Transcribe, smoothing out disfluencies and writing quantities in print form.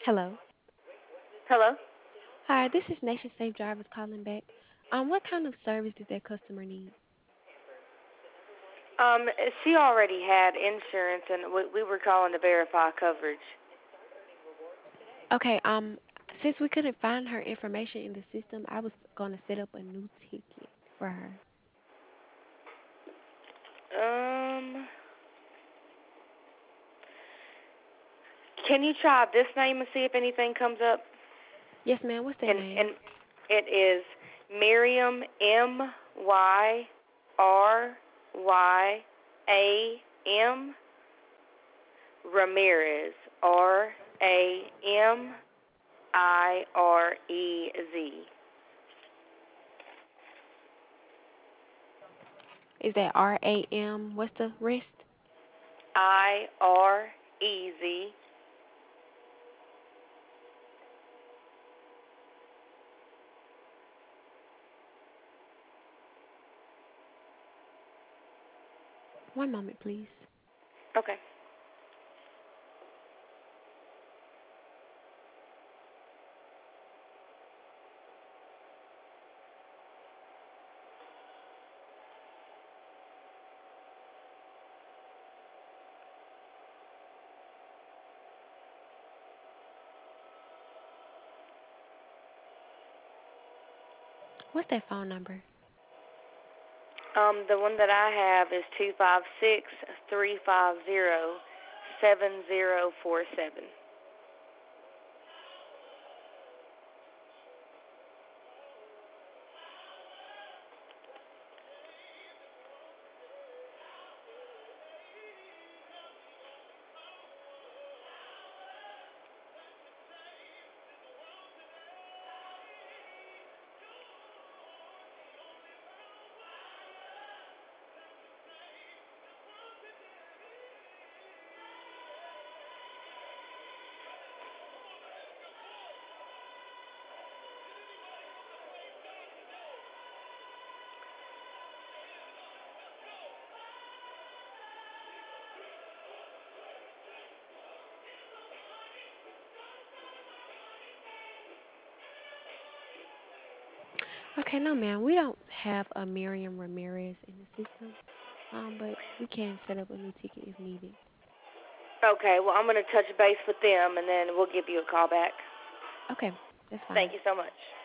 Hello. Hello? Hi, this is Nation Safe Drivers calling back. What kind of service did that customer need? Um, she already had insurance, and we were calling to verify coverage. Okay, since we couldn't find her information in the system, I was gonna set up a new ticket for her. Um, can you try this name and see if anything comes up? Yes, ma'am, what's that And name? it is Miriam Myrayam Ramirez Ramirez. Is that RAM? What's the rest? Irez. One moment, please. Okay. What's that phone number? The one that I have is 256-350-7047. Okay, no, ma'am, we don't have a Miriam Ramirez in the system. But we can set up a new ticket if needed. Okay, well, I'm going to touch base with them, and then we'll give you a call back. Okay, that's Thank fine. you so much.